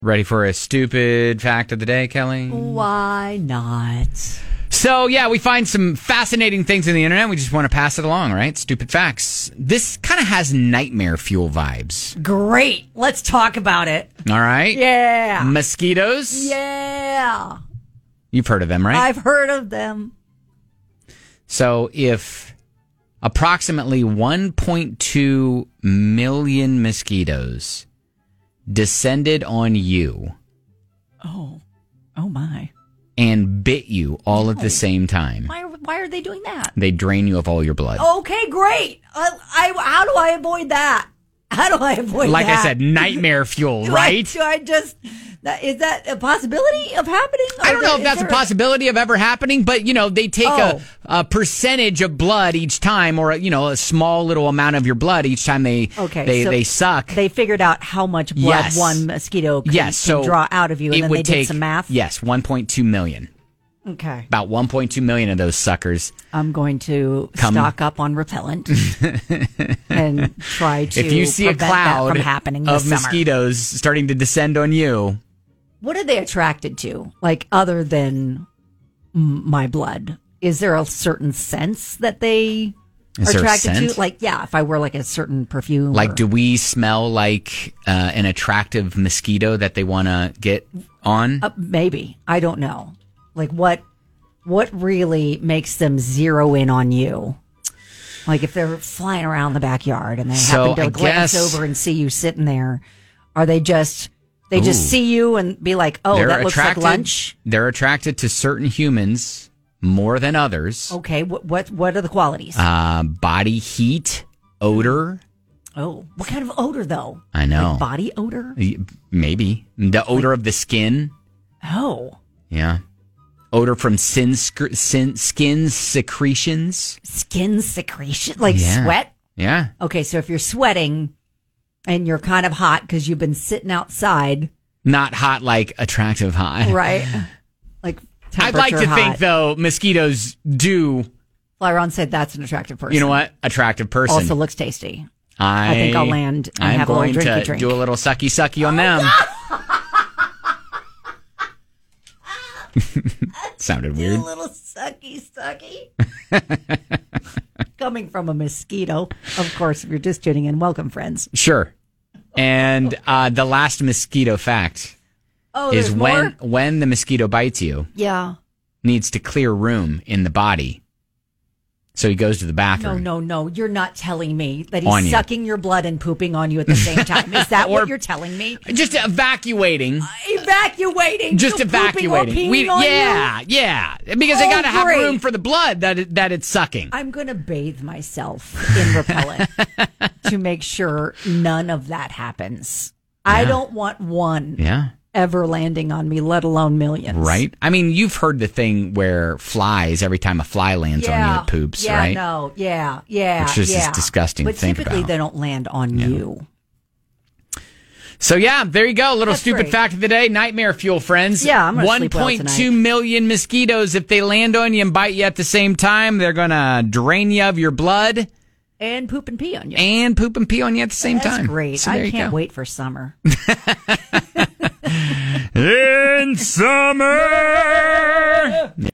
Ready for a stupid fact of the day, Kelly? Why not? So, yeah, we find some fascinating things in the internet. We just want to pass it along, right? Stupid facts. This kind of has nightmare fuel vibes. Great. Let's talk about it. All right? Yeah. Mosquitoes? Yeah. You've heard of them, right? I've heard of them. So, if approximately 1.2 million mosquitoes descended on you. Oh my. And bit you all at the same time. Why are they doing that? They drain you of all your blood. Okay, great. How do I avoid that? How do I avoid that? Like I said, nightmare fuel, right? Is that a possibility of happening? I don't know if that's a possibility of ever happening, but, they take a percentage of blood each time, or, a small little amount of your blood each time they suck. They figured out how much blood one mosquito can draw out of you, and then they did some math? Yes, 1.2 million. Okay. About 1.2 million of those suckers. I'm going to stock up on repellent and try to if you see a cloud from happening of this mosquitoes starting to descend on you. What are they attracted to? Like, other than my blood? Is there a certain sense that they are attracted to? Like, if I wear like a certain perfume. Like, do we smell like an attractive mosquito that they want to get on? Maybe. I don't know. Like, what really makes them zero in on you? Like, if they're flying around the backyard and they happen to glance over and see you sitting there, are they just see you and be like, that looks like lunch? They're attracted to certain humans more than others. Okay, what are the qualities? Body heat, odor. Oh, what kind of odor, though? I know. Like body odor? Maybe. The odor of the skin. Oh. Yeah. Odor from skin secretions. Skin secretion? Like sweat? Yeah. Okay, so if you're sweating and you're kind of hot because you've been sitting outside. Not hot like attractive hot. Right. Like I'd like to think, though, mosquitoes do. Flyron said that's an attractive person. You know what? Attractive person. Also looks tasty. I think I'll land and have a little drinky drink. I'm going to do a little sucky on them. Sounded weird. A little sucky. Coming from a mosquito. Of course, if you're just tuning in, welcome, friends. Sure. And the last mosquito fact is when the mosquito bites you, needs to clear room in the body. So he goes to the bathroom. No. You're not telling me that he's sucking your blood and pooping on you at the same time. Is that what you're telling me? Just evacuating. Just so evacuating. Yeah. Because they got to have room for the blood that it's sucking. I'm going to bathe myself in repellent to make sure none of that happens. Yeah. I don't want one. Yeah. Ever landing on me, let alone millions. Right? I mean, you've heard the thing where flies, every time a fly lands on you, it poops, right? Which is just disgusting to think about. But typically they don't land on you. So, there you go. A little stupid fact of the day. Nightmare fuel, friends. Yeah, I'm going to sleep well tonight. 1.2 million mosquitoes. If they land on you and bite you at the same time, they're going to drain you of your blood. And poop and pee on you. At the same time. That's great. So I can't wait for summer. In summer.